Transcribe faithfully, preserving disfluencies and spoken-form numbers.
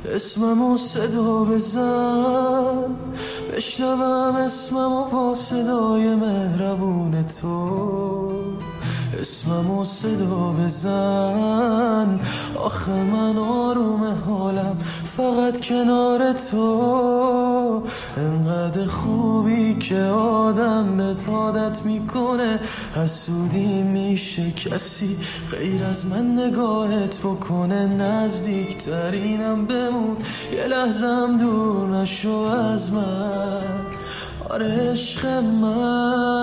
اسممو صدا بزن، بشنوم اسممو با صدای مهربون تو. اسممو صدا بزن، آخه من آروم حالم فقط کنار تو. انقدر خوبی که آدم به عادت میکنه، حسودی میشه کسی غیر از من نگاهت بکنه. نزدیکترینم بمون، یه لحظم دور نشو از من. آره عشق من،